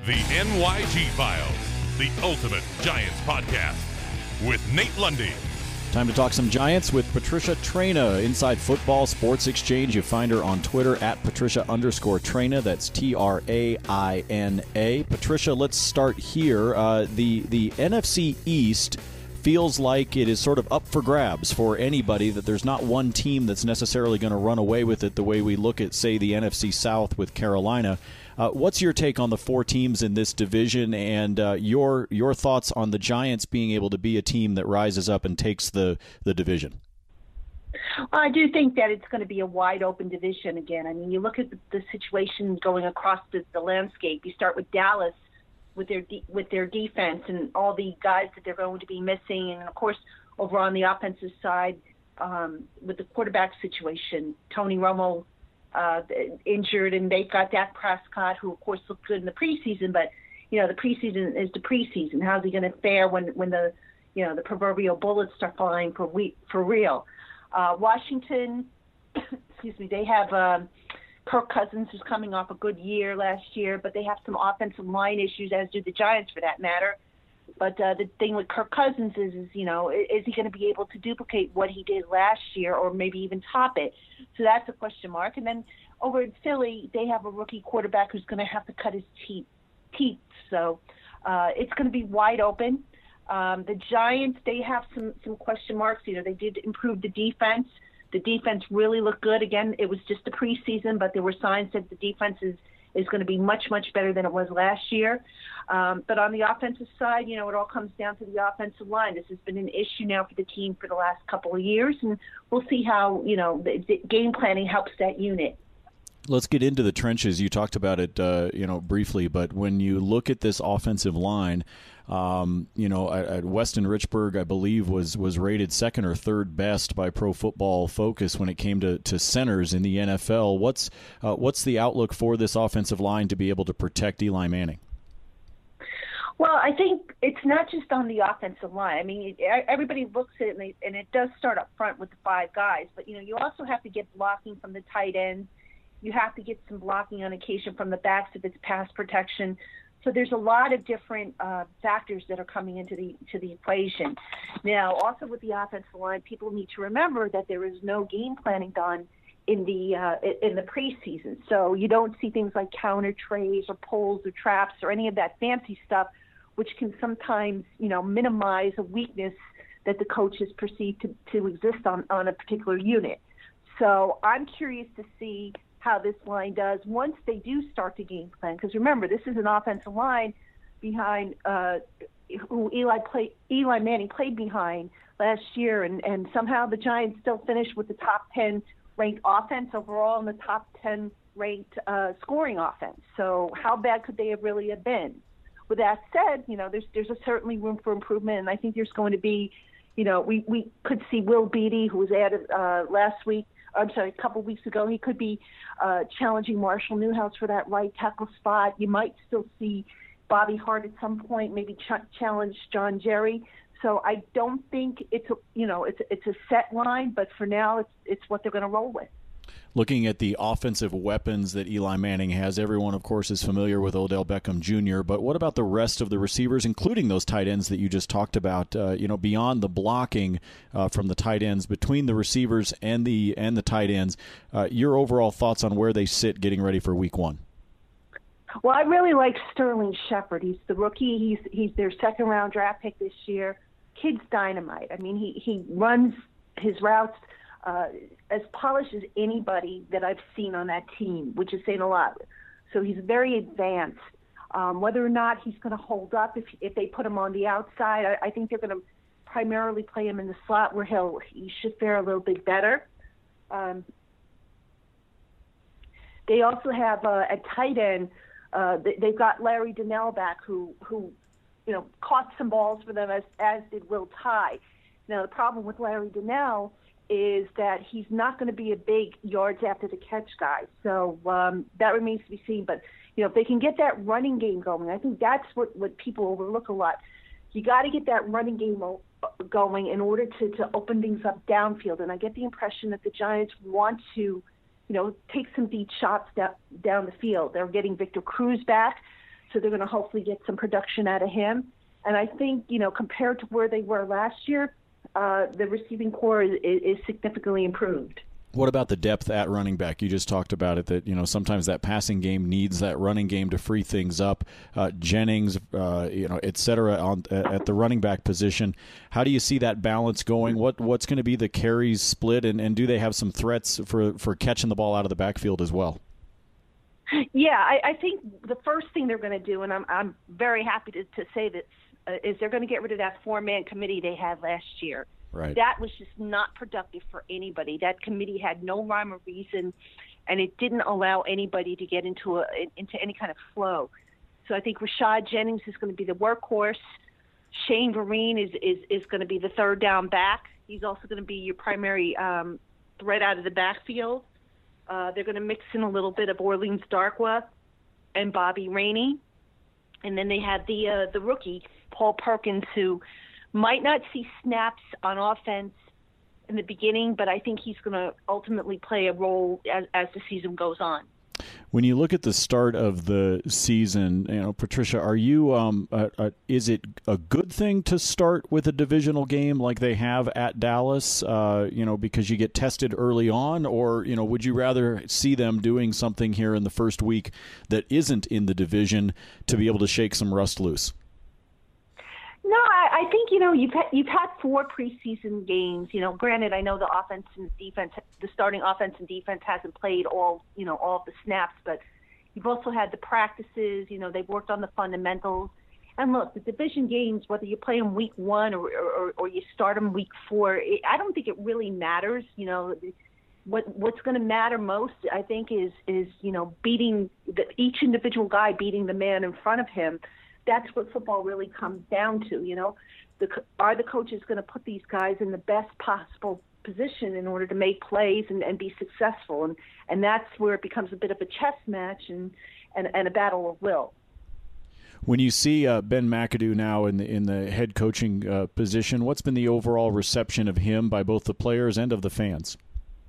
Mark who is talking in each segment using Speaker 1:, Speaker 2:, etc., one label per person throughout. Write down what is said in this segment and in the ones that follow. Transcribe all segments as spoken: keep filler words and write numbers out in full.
Speaker 1: The N Y G Files, the ultimate Giants podcast with Nate Lundy.
Speaker 2: Time to talk some Giants with Patricia Traina, Inside Football Sports Exchange. You find her on Twitter at Patricia underscore Traina. That's T R A I N A. Patricia, let's start here. Uh, the, the N F C East feels like it is sort of up for grabs for anybody, that there's not one team that's necessarily going to run away with it the way we look at, say, the N F C South with Carolina. Uh, what's your take on the four teams in this division, and uh, your your thoughts on the Giants being able to be a team that rises up and takes the, the division?
Speaker 3: Well, I do think that it's going to be a wide-open division again. I mean, you look at the, the situation going across the, the landscape. You start with Dallas with their de- with their defense and all the guys that they're going to be missing, and, of course, over on the offensive side um, with the quarterback situation, Tony Romo Uh, injured, and they've got Dak Prescott, who of course looked good in the preseason, but you know the preseason is the preseason. How's he going to fare when when the you know the proverbial bullets start flying for we for real? Uh, Washington, excuse me, they have um, Kirk Cousins, who's coming off a good year last year, but they have some offensive line issues, as do the Giants for that matter. But uh, the thing with Kirk Cousins is, is, you know, is he going to be able to duplicate what he did last year or maybe even top it? So that's a question mark. And then over in Philly, they have a rookie quarterback who's going to have to cut his teeth. teeth. So uh, it's going to be wide open. Um, the Giants, they have some, some question marks. You know, they did improve the defense. The defense really looked good. Again, it was just a preseason, but there were signs that the defense is is going to be much, much better than it was last year. Um, but on the offensive side, you know, it all comes down to the offensive line. This has been an issue now for the team for the last couple of years, and we'll see how, you know, the, the game planning helps that unit.
Speaker 2: Let's get into the trenches. You talked about it, uh, you know, briefly, but when you look at this offensive line, um, you know, at, at Weston Richburg, I believe, was was rated second or third best by Pro Football Focus when it came to, to centers in the N F L. What's uh, what's the outlook for this offensive line to be able to protect Eli Manning?
Speaker 3: Well, I think it's not just on the offensive line. I mean, everybody looks at it, and, they, and it does start up front with the five guys. But, you know, you also have to get blocking from the tight ends. You have to get some blocking on occasion from the backs if it's pass protection. So there's a lot of different uh, factors that are coming into the to the equation. Now, also with the offensive line, people need to remember that there is no game planning done in the uh, in the preseason. So you don't see things like counter trays or pulls or traps or any of that fancy stuff, which can sometimes, you know, minimize a weakness that the coaches perceive to, to exist on, on a particular unit. So I'm curious to see how this line does once they do start the game plan. Because remember, this is an offensive line behind uh, who Eli play, Eli Manning played behind last year, and, and somehow the Giants still finished with the top ten ranked offense overall and the top ten ranked uh, scoring offense. So how bad could they have really have been? With that said, you know, there's there's a certainly room for improvement, and I think there's going to be, you know, we, we could see Will Beatty, who was added uh, last week, I'm sorry, a couple of weeks ago. He could be uh, challenging Marshall Newhouse for that right tackle spot. You might still see Bobby Hart at some point, maybe ch- challenge John Jerry. So I don't think it's a, you know, it's it's a set line, but for now, it's it's what they're going to roll with.
Speaker 2: Looking at the offensive weapons that Eli Manning has, everyone, of course, is familiar with Odell Beckham Junior, but what about the rest of the receivers, including those tight ends that you just talked about, uh, you know, beyond the blocking uh, from the tight ends, between the receivers and the and the tight ends, uh, your overall thoughts on where they sit getting ready for week one?
Speaker 3: Well, I really like Sterling Shepard. He's the rookie. He's he's their second-round draft pick this year. Kid's dynamite. I mean, he, he runs his routes Uh, as polished as anybody that I've seen on that team, which is saying a lot. So he's very advanced. Um, whether or not he's going to hold up if if they put him on the outside, I, I think they're going to primarily play him in the slot where he'll he should fare a little bit better. Um, they also have uh, at tight end, uh, they, they've got Larry Donnell back, who who you know caught some balls for them as as did Will Tye. Now the problem with Larry Donnell is that he's not going to be a big yards after the catch guy. So um, that remains to be seen. But, you know, if they can get that running game going, I think that's what, what people overlook a lot. You got to get that running game going in order to, to open things up downfield. And I get the impression that the Giants want to, you know, take some deep shots down, down the field. They're getting Victor Cruz back. so they're going to hopefully get some production out of him. And I think, you know, compared to where they were last year, uh, the receiving core is, is significantly improved.
Speaker 2: What about the depth at running back? You just talked about it, that, you know, sometimes that passing game needs that running game to free things up. Uh, Jennings, uh, you know, et cetera, on, at the running back position. How do you see that balance going? What What's going to be the carries split, and, and do they have some threats for, for catching the ball out of the backfield as well?
Speaker 3: Yeah, I, I think the first thing they're going to do, and I'm, I'm very happy to, to say this, uh, is they're going to get rid of that four-man committee they had last year.
Speaker 2: Right.
Speaker 3: That was just not productive for anybody. That committee had no rhyme or reason, and it didn't allow anybody to get into a into any kind of flow. So I think Rashad Jennings is going to be the workhorse. Shane Vereen is, is, is going to be the third down back. He's also going to be your primary um, threat out of the backfield. Uh, they're going to mix in a little bit of Orleans Darkwa and Bobby Rainey. And then they have the uh, the rookie, Paul Perkins, who might not see snaps on offense in the beginning, but I think he's going to ultimately play a role as, as the season goes on.
Speaker 2: When you look at the start of the season, you know, Patricia, are you? Um, uh, uh, is it a good thing to start with a divisional game like they have at Dallas? Uh, you know, because you get tested early on, or you know, would you rather see them doing something here in the first week that isn't in the division to be able to shake some rust loose?
Speaker 3: No, I, I think, you know, you've had, you've had four preseason games. You know, granted, I know the offense and defense, the starting offense and defense hasn't played all, you know, all of the snaps, but you've also had the practices. You know, they've worked on the fundamentals. And look, the division games, whether you play them week one or, or, or you start them week four, it, I don't think it really matters. You know, what what's going to matter most, I think, is, is you know, beating the, each individual guy, beating the man in front of him. That's what football really comes down to, you know. The, are the coaches going to put these guys in the best possible position in order to make plays and, and be successful? And, and that's where it becomes a bit of a chess match and, and, and a battle of will.
Speaker 2: When you see uh, Ben McAdoo now in the, in the head coaching uh, position, what's been the overall reception of him by both the players and of the fans?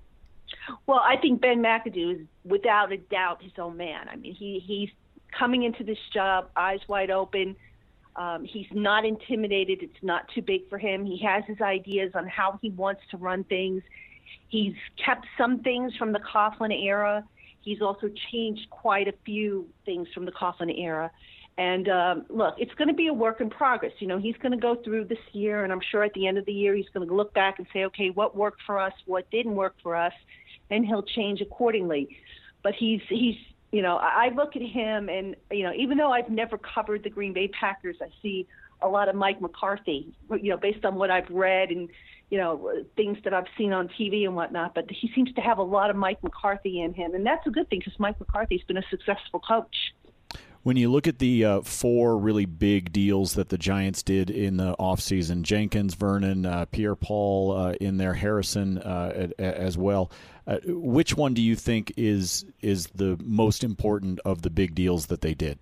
Speaker 3: Well, I think Ben McAdoo is without a doubt his own man. I mean, he he's coming into this job, eyes wide open. Um, he's not intimidated. It's not too big for him. He has his ideas on how he wants to run things. He's kept some things from the Coughlin era. He's also changed quite a few things from the Coughlin era. And um, look, it's going to be a work in progress. You know, he's going to go through this year, and I'm sure at the end of the year he's going to look back and say, okay, what worked for us, what didn't work for us, and he'll change accordingly. But he's he's You know, I look at him and, you know, even though I've never covered the Green Bay Packers, I see a lot of Mike McCarthy, you know, based on what I've read and, you know, things that I've seen on T V and whatnot. But he seems to have a lot of Mike McCarthy in him. And that's a good thing because Mike McCarthy's been a successful coach.
Speaker 2: When you look at the uh, four really big deals that the Giants did in the offseason, Jenkins, Vernon, uh, Pierre-Paul uh, in there, Harrison uh, as well, uh, which one do you think is is the most important of the big deals that they did?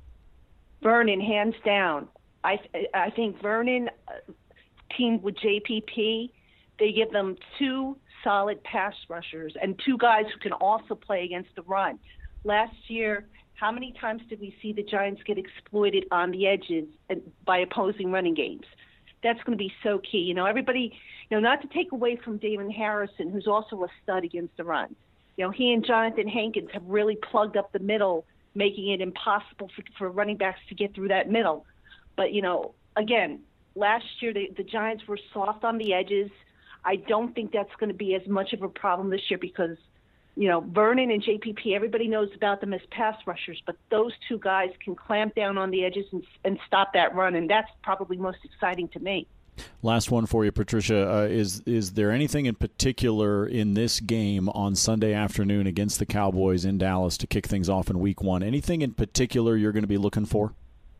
Speaker 3: Vernon, hands down. I I think Vernon uh, teamed with J P P. They give them two solid pass rushers and two guys who can also play against the run. Last year, how many times did we see the Giants get exploited on the edges by opposing running games? That's going to be so key. You know, everybody, you know, not to take away from Damon Harrison, who's also a stud against the run. You know, he and Jonathan Hankins have really plugged up the middle, making it impossible for, for running backs to get through that middle. But, you know, again, last year the, the Giants were soft on the edges. I don't think that's going to be as much of a problem this year because, you know, Vernon and J P P, everybody knows about them as pass rushers, but those two guys can clamp down on the edges and, and stop that run, and that's probably most exciting to me.
Speaker 2: Last one for you, Patricia. Uh, is is there anything in particular in this game on Sunday afternoon against the Cowboys in Dallas to kick things off in week one? Anything in particular you're going to be looking for?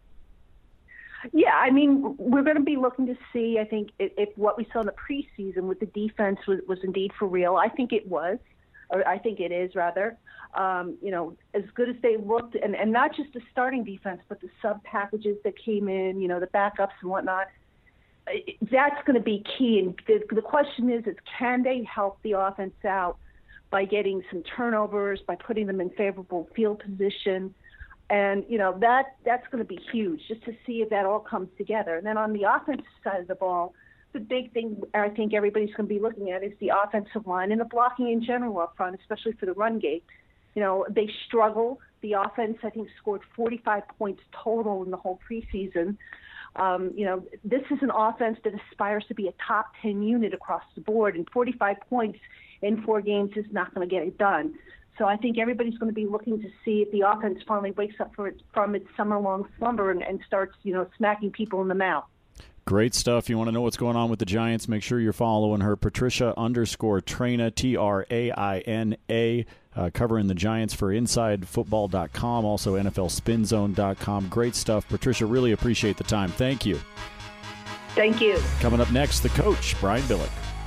Speaker 3: Yeah, I mean, we're going to be looking to see, I think, if, if what we saw in the preseason with the defense was, was indeed for real. I think it was. Or I think it is, rather. Um, you know, as good as they looked, and, and not just the starting defense, but the sub-packages that came in, you know, the backups and whatnot, that's going to be key. And the, the question is, is can they help the offense out by getting some turnovers, by putting them in favorable field position? And, you know, that that's going to be huge just to see if that all comes together. And then on the offensive side of the ball, the big thing I think everybody's going to be looking at is the offensive line and the blocking in general up front, especially for the run game. You know, they struggle. The offense, I think, scored forty-five points total in the whole preseason. Um, you know, this is an offense that aspires to be a top ten unit across the board, and forty-five points in four games is not going to get it done. So I think everybody's going to be looking to see if the offense finally wakes up for it, from its summer-long slumber and, and starts, you know, smacking people in the mouth.
Speaker 2: Great stuff. You want to know what's going on with the Giants? Make sure you're following her, Patricia underscore Traina, T R A I N A, uh, covering the Giants for inside football dot com, also N F L spin zone dot com. Great stuff. Patricia, really appreciate the time. Thank you.
Speaker 3: Thank you.
Speaker 2: Coming up next, the coach, Brian Billick.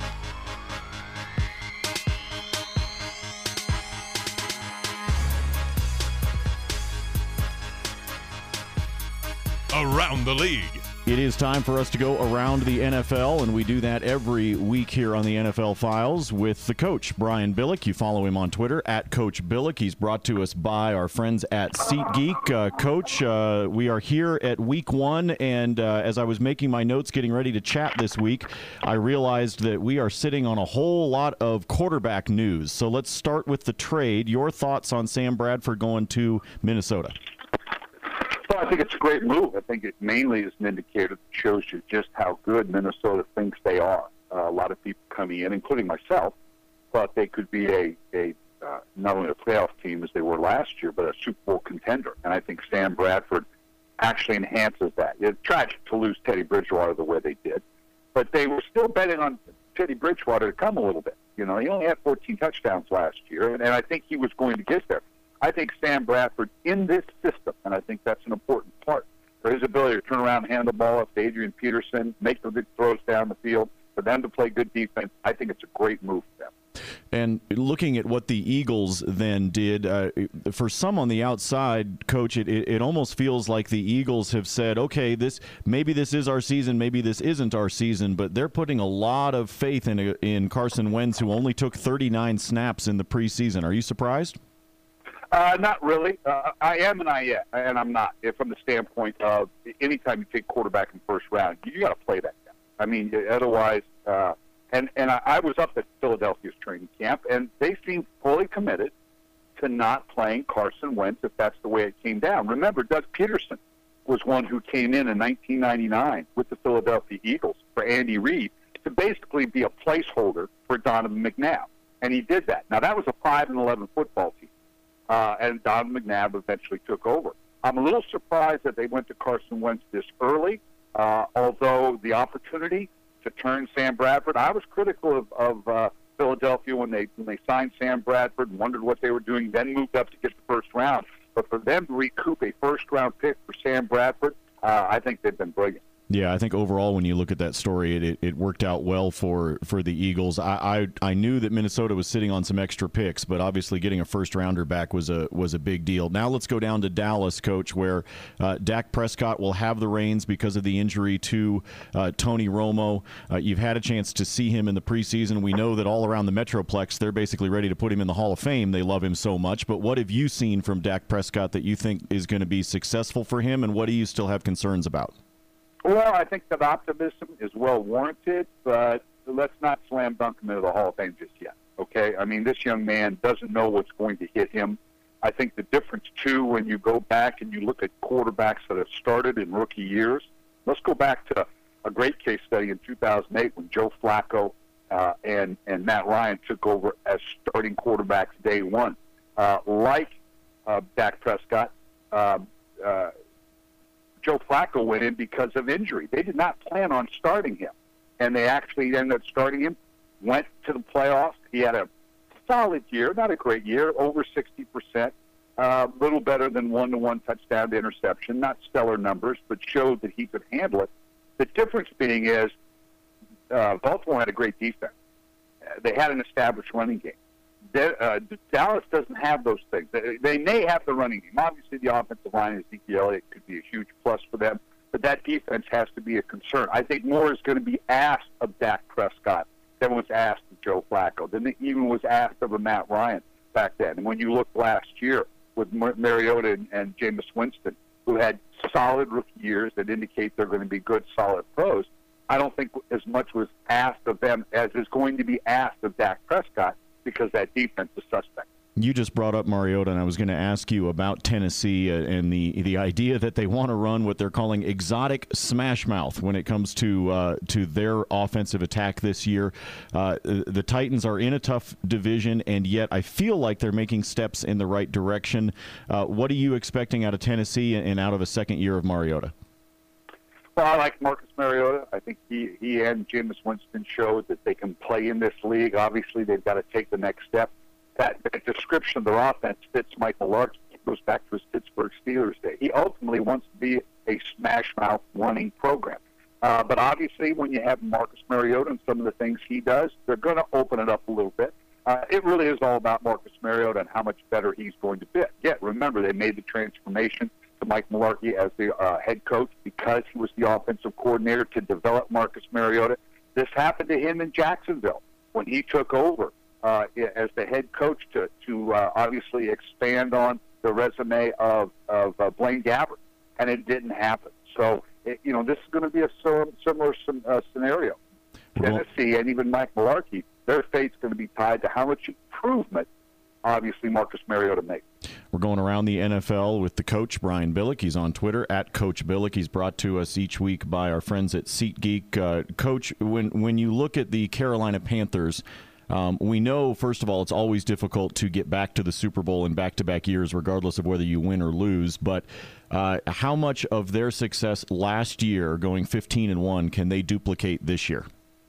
Speaker 1: Around the league.
Speaker 2: It is time for us to go around the N F L, and we do that every week here on the N F L Files with the coach, Brian Billick. You follow him on Twitter, at Coach Billick. He's brought to us by our friends at SeatGeek. Uh, Coach, uh, we are here at week one, and uh, as I was making my notes getting ready to chat this week, I realized that we are sitting on a whole lot of quarterback news. So let's start with the trade. Your thoughts on Sam Bradford going to Minnesota?
Speaker 4: Well, I think it's a great move. I think it mainly is an indicator that shows you just how good Minnesota thinks they are. Uh, a lot of people coming in, including myself, thought they could be a, a uh, not only a playoff team as they were last year, but a Super Bowl contender. And I think Sam Bradford actually enhances that. It's tragic to lose Teddy Bridgewater the way they did, but they were still betting on Teddy Bridgewater to come a little bit. You know, he only had fourteen touchdowns last year, and, and I think he was going to get there. I think Sam Bradford in this system, and I think that's an important part, for his ability to turn around and hand the ball up to Adrian Peterson, make the big throws down the field, for them to play good defense, I think it's a great move for them.
Speaker 2: And looking at what the Eagles then did, uh, for some on the outside, Coach, it, it, it almost feels like the Eagles have said, okay, this maybe this is our season, maybe this isn't our season, but they're putting a lot of faith in, in Carson Wentz, who only took thirty-nine snaps in the preseason. Are you surprised?
Speaker 4: Uh, not really. Uh, I am and I am, and I'm not. From the standpoint of anytime you take quarterback in the first round, you got to play that guy. I mean, otherwise, uh, and and I, I was up at Philadelphia's training camp, and they seemed fully committed to not playing Carson Wentz if that's the way it came down. Remember, Doug Peterson was one who came in in nineteen ninety-nine with the Philadelphia Eagles for Andy Reid to basically be a placeholder for Donovan McNabb, and he did that. Now that was a five and eleven football team. Uh, and Donovan McNabb eventually took over. I'm a little surprised that they went to Carson Wentz this early, uh, although the opportunity to turn Sam Bradford, I was critical of, of uh, Philadelphia when they when they signed Sam Bradford and wondered what they were doing, then moved up to get the first round. But for them to recoup a first-round pick for Sam Bradford, uh, I think they've been brilliant.
Speaker 2: Yeah, I think overall when you look at that story, it, it worked out well for, for the Eagles. I, I I knew that Minnesota was sitting on some extra picks, but obviously getting a first-rounder back was a was a big deal. Now let's go down to Dallas, Coach, where uh, Dak Prescott will have the reins because of the injury to uh, Tony Romo. Uh, you've had a chance to see him in the preseason. We know that all around the Metroplex, they're basically ready to put him in the Hall of Fame. They love him so much. But what have you seen from Dak Prescott that you think is going to be successful for him, and what do you still have concerns about?
Speaker 4: Well, I think that optimism is well warranted, but let's not slam dunk him into the Hall of Fame just yet, okay? I mean, this young man doesn't know what's going to hit him. I think the difference, too, when you go back and you look at quarterbacks that have started in rookie years, let's go back to a great case study in two thousand eight when Joe Flacco uh, and, and Matt Ryan took over as starting quarterbacks day one. Uh, like uh, Dak Prescott, uh, uh Joe Flacco went in because of injury. They did not plan on starting him, and they actually ended up starting him, went to the playoffs. He had a solid year, not a great year, over sixty percent, a uh, little better than one-to-one touchdown to interception, not stellar numbers, but showed that he could handle it. The difference being is uh, Baltimore had a great defense. Uh, they had an established running game. De- uh, Dallas doesn't have those things. They, they may have the running game. Obviously, the offensive line, Ezekiel Elliott, could be a huge plus for them, but that defense has to be a concern. I think more is going to be asked of Dak Prescott than was asked of Joe Flacco, than even was asked of a Matt Ryan back then. And when you look last year, with Mar- Mariota and, and Jameis Winston, who had solid rookie years that indicate they're going to be good, solid pros. I don't think as much was asked of them as is going to be asked of Dak Prescott because that defense is suspect.
Speaker 2: You just brought up Mariota, and I was going to ask you about Tennessee and the the idea that they want to run what they're calling exotic smash mouth when it comes to uh, to their offensive attack this year. Uh, the Titans are in a tough division, and yet I feel like they're making steps in the right direction. Uh, what are you expecting out of Tennessee and out of a second year of Mariota?
Speaker 4: Well, I like Marcus Mariota. I think he, he and Jameis Winston showed that they can play in this league. Obviously, they've got to take the next step. That, that description of their offense fits Mike Mularkey. It goes back to his Pittsburgh Steelers day. He ultimately wants to be a smash-mouth running program. Uh, but obviously, when you have Marcus Mariota and some of the things he does, they're going to open it up a little bit. Uh, it really is all about Marcus Mariota and how much better he's going to be. Yet, remember, they made the transformation to Mike Mularkey as the uh, head coach because he was the offensive coordinator to develop Marcus Mariota. This happened to him in Jacksonville when he took over uh, as the head coach to, to uh, obviously expand on the resume of, of uh, Blaine Gabbert, and it didn't happen. So, it, you know, this is going to be a similar uh, scenario. Tennessee and even Mike Mularkey, their fate's going to be tied to how much improvement, obviously, Marcus Mariota makes.
Speaker 2: We're going around the N F L with the coach, Brian Billick. He's on Twitter, at Coach Billick. He's brought to us each week by our friends at SeatGeek. Uh, Coach, when, when you look at the Carolina Panthers, um, we know, first of all, it's always difficult to get back to the Super Bowl in back-to-back years, regardless of whether you win or lose. But uh, how much of their success last year, going fifteen and one, can they duplicate this year?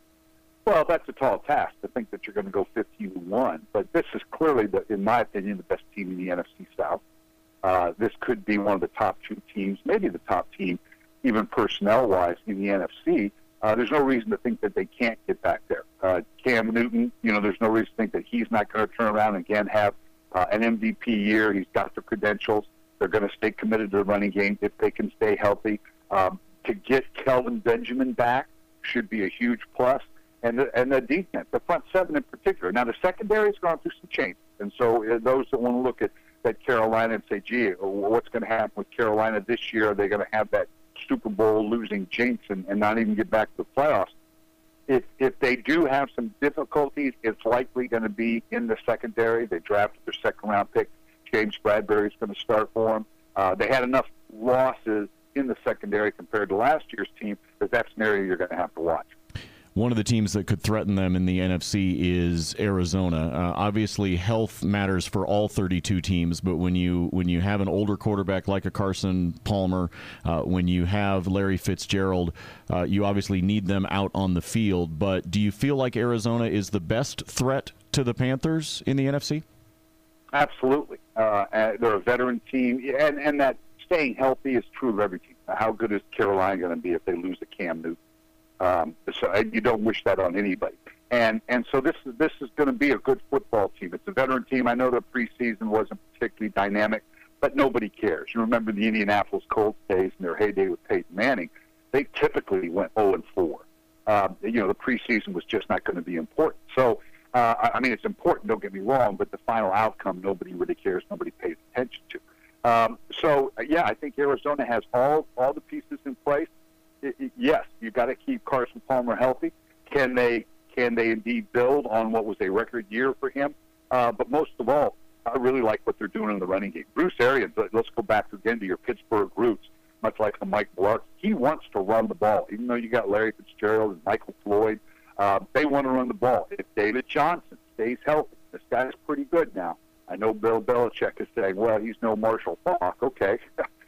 Speaker 4: Well, that's a tall task to think that you're going to go fifteen and one, but this is clearly, the, in my opinion, the best team in the N F C South. Uh, this could be one of the top two teams, maybe the top team, even personnel-wise, in the N F C. Uh, there's no reason to think that they can't get back there. Uh, Cam Newton, you know, there's no reason to think that he's not going to turn around and again have uh, an M V P year. He's got the credentials. They're going to stay committed to the running game if they can stay healthy. Um, to get Kelvin Benjamin back should be a huge plus. And the, and the defense, the front seven in particular. Now, the secondary has gone through some change. And so uh, those that want to look at, at Carolina and say, gee, what's going to happen with Carolina this year? Are they going to have that Super Bowl losing jinx and, and not even get back to the playoffs? If, if they do have some difficulties, it's likely going to be in the secondary. They drafted their second-round pick. James Bradbury is going to start for them. Uh, they had enough losses in the secondary compared to last year's team that that's an area you're going to have to watch.
Speaker 2: One of the teams that could threaten them in the N F C is Arizona. Uh, obviously, health matters for all thirty-two teams, but when you when you have an older quarterback like a Carson Palmer, uh, when you have Larry Fitzgerald, uh, you obviously need them out on the field. But do you feel like Arizona is the best threat to the Panthers in the N F C?
Speaker 4: Absolutely. Uh, they're a veteran team, and, and that staying healthy is true of every team. How good is Carolina going to be if they lose to Cam Newton? Um, so you don't wish that on anybody. And and so this is this is going to be a good football team. It's a veteran team. I know the preseason wasn't particularly dynamic, but nobody cares. You remember the Indianapolis Colts days in their heyday with Peyton Manning. They typically went oh and four. Um, you know, the preseason was just not going to be important. So, uh, I mean, it's important, don't get me wrong, but the final outcome, nobody really cares. Nobody pays attention to. Um, so, yeah, I think Arizona has all, all the pieces in place. It, it, yes, you've got to keep Carson Palmer healthy. Can they can they indeed build on what was a record year for him? Uh, but most of all, I really like what they're doing in the running game. Bruce Arians, let's go back again to your Pittsburgh roots, much like the Mike Mularkey. He wants to run the ball. Even though you got Larry Fitzgerald and Michael Floyd, uh, they want to run the ball. If David Johnson stays healthy, this guy's pretty good now. I know Bill Belichick is saying, well, he's no Marshall Faulk. Okay,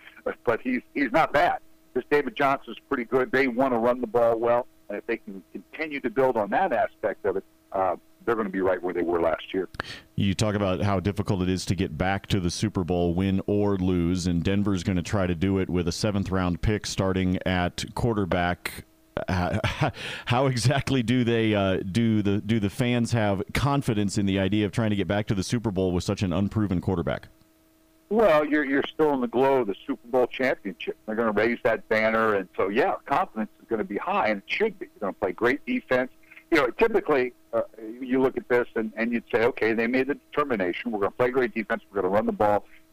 Speaker 4: but he's he's not bad. This David Johnson's pretty good. They want to run the ball well, and if they can continue to build on that aspect of it, uh, they're going to be right where they were last year.
Speaker 2: You talk about how difficult it is to get back to the Super Bowl, win or lose, and Denver's going to try to do it with a seventh-round pick starting at quarterback. Uh, how exactly do they uh, do the do the fans have confidence in the idea of trying to get back to the Super Bowl with such an unproven quarterback?
Speaker 4: Well, you're you're still in the glow of the Super Bowl championship. They're going to raise that banner, and so yeah, confidence is going to be high, and it should be. They're going to play great defense. You know, typically uh, you look at this and, and you'd say, okay, they made the determination. We're going to play great defense. We're going to run the ball,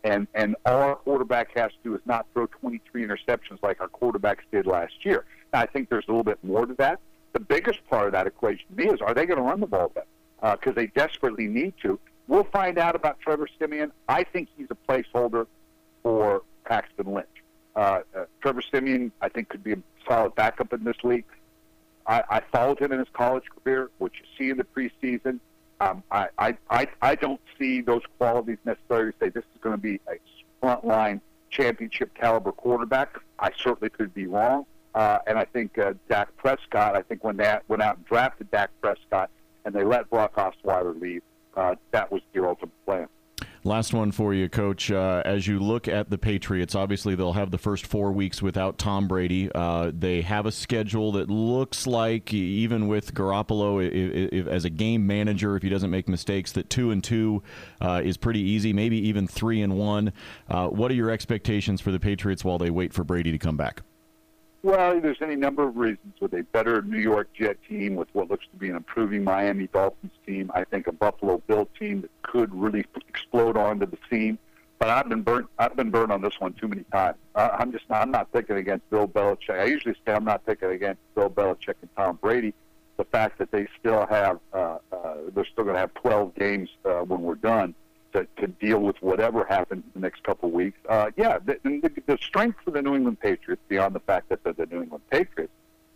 Speaker 4: And and all our quarterback has to do is not throw twenty-three interceptions like our quarterbacks did last year. Now, I think there's a little bit more to that. The biggest part of that equation to me is, are they going to run the ball better? Because uh, they desperately need to. We'll find out about Trevor Siemian. I think he's a placeholder for Paxton Lynch. Uh, uh, Trevor Siemian, I think, could be a solid backup in this league. I, I followed him in his college career, which you see in the preseason. Um, I, I, I, I don't see those qualities necessarily to say this is going to be a frontline championship caliber quarterback. I certainly could be wrong. Uh, and I think uh, Dak Prescott, I think when they went out and drafted Dak Prescott and they let Brock Osweiler leave, uh, that was their ultimate plan.
Speaker 2: Last one for you, Coach. Uh, as you look at the Patriots, obviously they'll have the first four weeks without Tom Brady. Uh, they have a schedule that looks like, even with Garoppolo if, if, as a game manager, if he doesn't make mistakes, that two and two uh, is pretty easy, maybe even three and one. Uh, what are your expectations for the Patriots while they wait for Brady to come back?
Speaker 4: Well, there's any number of reasons. With a better New York Jet team, with what looks to be an improving Miami Dolphins team, I think a Buffalo Bill team that could really explode onto the scene. But I've been burnt. I've been burned on this one too many times. Uh, I'm just not. I'm not picking against Bill Belichick. I usually say I'm not picking against Bill Belichick and Tom Brady. The fact that they still have, uh, uh, they're still going to have twelve games uh, when we're done to, to deal with whatever happens in the next couple of weeks. Uh, yeah, the, the, the strength for the New England Patriots, beyond the fact that they're the New England Patriots,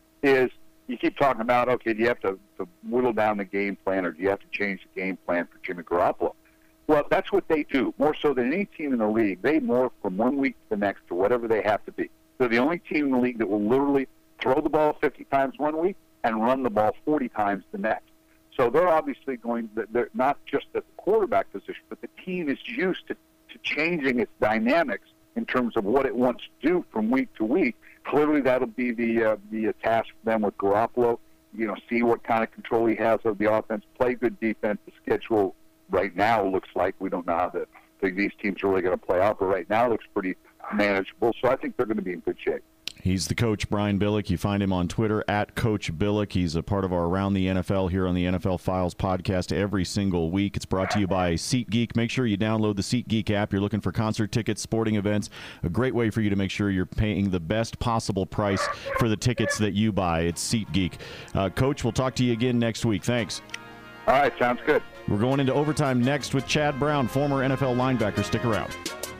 Speaker 4: is you keep talking about, okay, do you have to, to whittle down the game plan, or do you have to change the game plan for Jimmy Garoppolo? Well, that's what they do, more so than any team in the league. They morph from one week to the next to whatever they have to be. They're the only team in the league that will literally throw the ball fifty times one week and run the ball forty times the next. So they're obviously going, they're not just at the quarterback position, but the team is used to, to changing its dynamics in terms of what it wants to do from week to week. Clearly that'll be the uh, the task for them with Garoppolo. You know, see what kind of control he has of the offense, play good defense. The schedule right now looks like, we don't know how the, these teams are really going to play out, but right now it looks pretty manageable. So I think they're going to be in good shape.
Speaker 2: He's the coach, Brian Billick. You find him on Twitter, at Coach Billick. He's a part of our Around the N F L here on the N F L Files podcast every single week. It's brought to you by SeatGeek. Make sure you download the SeatGeek app. You're looking for concert tickets, sporting events. A great way for you to make sure you're paying the best possible price for the tickets that you buy. It's SeatGeek. Uh, Coach, we'll talk to you again next week. Thanks.
Speaker 4: All right, sounds good.
Speaker 2: We're going into overtime next with Chad Brown, former N F L linebacker. Stick around.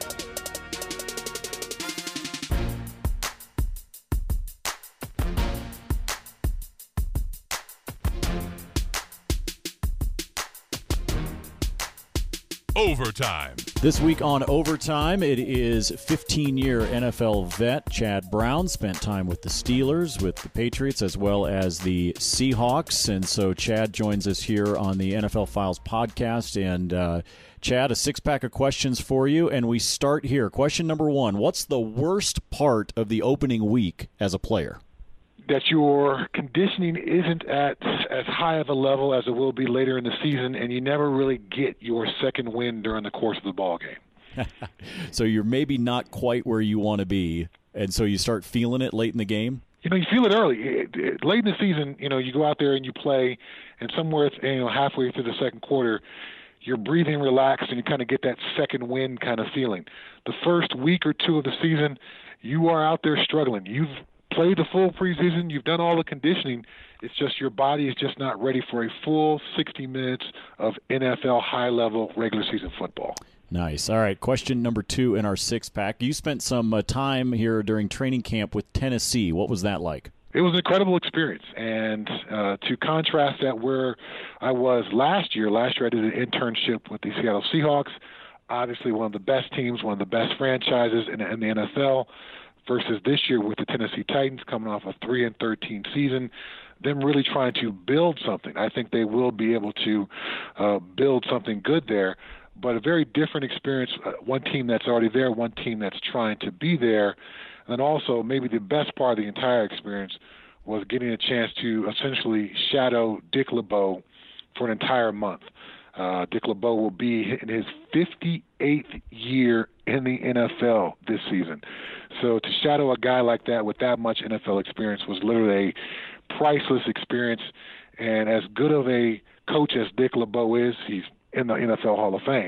Speaker 1: Overtime.
Speaker 2: This week on Overtime, it is fifteen-year N F L vet Chad Brown. Spent time with the Steelers, with the Patriots, as well as the Seahawks. And so Chad joins us here on the N F L Files podcast. And uh, Chad, a six-pack of questions for you. And we start here. Question number one, what's the worst part of the opening week as a player?
Speaker 5: That your conditioning isn't at as high of a level as it will be later in the season, and you never really get your second win during the course of the ball game.
Speaker 2: So you're maybe not quite where you want to be, and so you start feeling it late in the game?
Speaker 5: You know, you feel it early. It, it, late in the season, you know, you go out there and you play, and somewhere, you know, halfway through the second quarter, you're breathing relaxed, and you kind of get that second win kind of feeling. The first week or two of the season, you are out there struggling. You've played the full preseason. You've done all the conditioning. It's just your body is just not ready for a full sixty minutes of N F L high-level regular season football.
Speaker 2: Nice. All right, question number two in our six-pack. You spent some uh, time here during training camp with Tennessee. What was that like?
Speaker 5: It was an incredible experience, and uh, to contrast that where I was last year, last year I did an internship with the Seattle Seahawks, obviously one of the best teams, one of the best franchises in, in the N F L, versus this year with the Tennessee Titans coming off a three and thirteen season, them really trying to build something. I think they will be able to uh, build something good there, but a very different experience, uh, one team that's already there, one team that's trying to be there, and also maybe the best part of the entire experience was getting a chance to essentially shadow Dick LeBeau for an entire month. Uh, Dick LeBeau will be in his fifty-eighth year in the N F L this season. So to shadow a guy like that with that much N F L experience was literally a priceless experience. And as good of a coach as Dick LeBeau is, he's in the N F L Hall of Fame.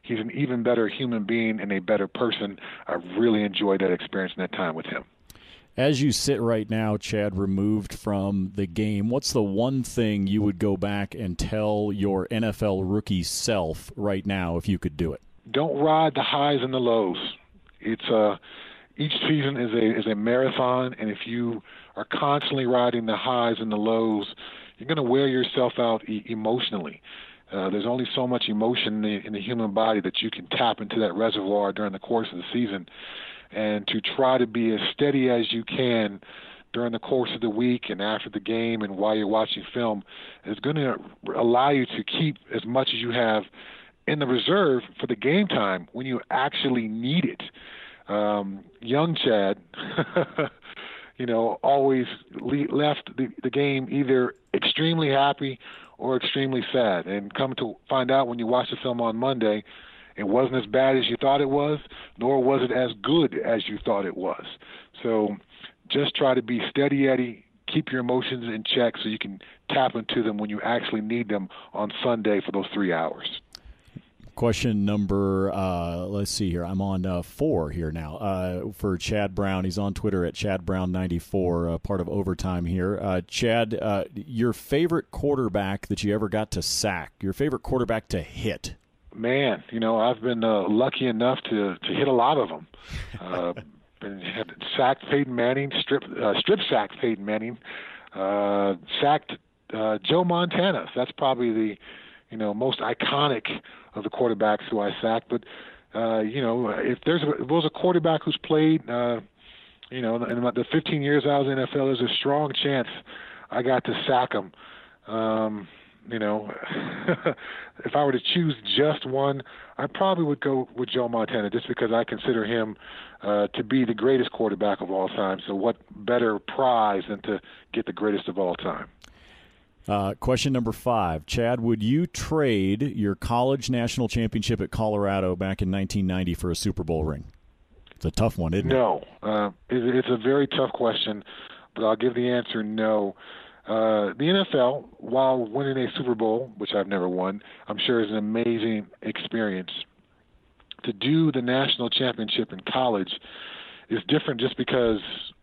Speaker 5: he's an even better human being and a better person. I really enjoyed that experience and that time with him.
Speaker 2: As you sit right now, Chad, removed from the game, what's the one thing you would go back and tell your N F L rookie self right now if you could do it?
Speaker 5: Don't ride the highs and the lows. It's uh, each season is a is a marathon, and if you are constantly riding the highs and the lows, you're going to wear yourself out e- emotionally. Uh, there's only so much emotion in the, in the human body that you can tap into that reservoir during the course of the season. And to try to be as steady as you can during the course of the week and after the game and while you're watching film is going to allow you to keep as much as you have in the reserve for the game time when you actually need it. Um, young Chad, you know, always le- left the, the game either extremely happy or extremely sad. And come to find out when you watch the film on Monday, it wasn't as bad as you thought it was, nor was it as good as you thought it was. So just try to be steady, Eddie. Keep your emotions in check so you can tap into them when you actually need them on Sunday for those three hours.
Speaker 2: Question number, uh, let's see here. I'm on uh, four here now uh, for Chad Brown. He's on Twitter at Chad Brown ninety-four, uh, part of Overtime here. Uh, Chad, uh, your favorite quarterback that you ever got to sack, your favorite quarterback to hit?
Speaker 5: Man, you know, I've been uh, lucky enough to, to hit a lot of them. Uh, been, had sacked Peyton Manning, strip uh, strip sacked Peyton Manning, uh, sacked uh, Joe Montana. That's probably the, you know, most iconic of the quarterbacks who I sacked. But uh, you know, if there's a, if there was a quarterback who's played, uh, you know, in the fifteen years I was in the N F L, there's a strong chance I got to sack him. Um, You know, if I were to choose just one, I probably would go with Joe Montana just because I consider him uh, to be the greatest quarterback of all time. So what better prize than to get the greatest of all time?
Speaker 2: Uh, question number five. Chad, would you trade your college national championship at Colorado back in nineteen ninety for a Super Bowl ring? It's a tough one, isn't
Speaker 5: no. it? No. Uh, it, it's a very tough question, but I'll give the answer no. Uh, the N F L, while winning a Super Bowl, which I've never won, I'm sure is an amazing experience. To do the national championship in college is different just because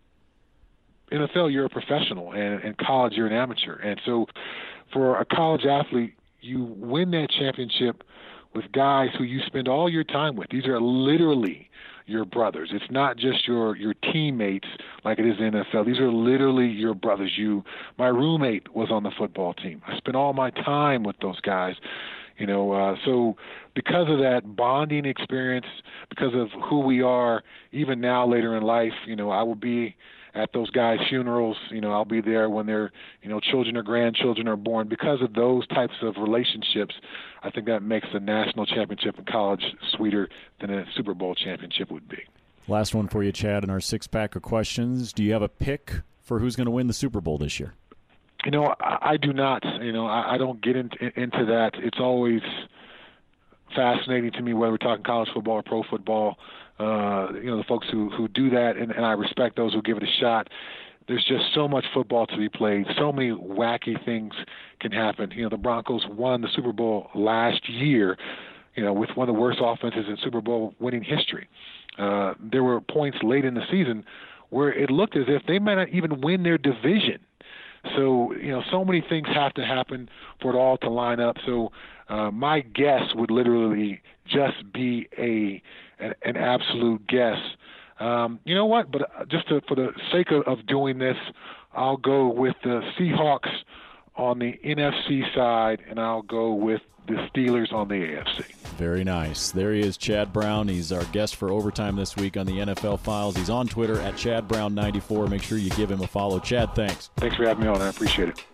Speaker 5: N F L, you're a professional, and in college, you're an amateur. And so for a college athlete, you win that championship with guys who you spend all your time with. These are literally your brothers. It's not just your your teammates like it is in the N F L. These are literally your brothers. You, my roommate was on the football team. I spent all my time with those guys. You know, uh, so because of that bonding experience, because of who we are, even now later in life, you know, I will be at those guys' funerals. You know, I'll be there when their, you know, children or grandchildren are born. Because of those types of relationships, I think that makes the national championship in college sweeter than a Super Bowl championship would be.
Speaker 2: Last one for you, Chad, in our six-pack of questions. Do you have a pick for who's going to win the Super Bowl this year?
Speaker 5: You know, I, I do not. You know, I, I don't get in, in, into that. It's always fascinating to me whether we're talking college football or pro football. Uh, you know, the folks who, who do that, and, and I respect those who give it a shot. There's just so much football to be played. So many wacky things can happen. You know, the Broncos won the Super Bowl last year, you know, with one of the worst offenses in Super Bowl winning history. Uh, there were points late in the season where it looked as if they might not even win their division. So, you know, so many things have to happen for it all to line up. So uh, my guess would literally just be a an, an absolute guess. Um, you know what? But just to, for the sake of, of doing this, I'll go with the Seahawks on the N F C side, and I'll go with the Steelers on the A F C.
Speaker 2: Very nice. There he is, Chad Brown. He's our guest for Overtime this week on the N F L Files. He's on Twitter at Chad Brown ninety-four. Make sure you give him a follow. Chad, thanks.
Speaker 5: Thanks for having me on. I appreciate it.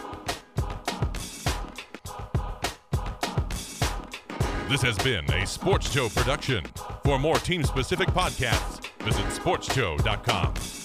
Speaker 1: This has been a Sports Show production. For more team-specific podcasts, visit sports show dot com.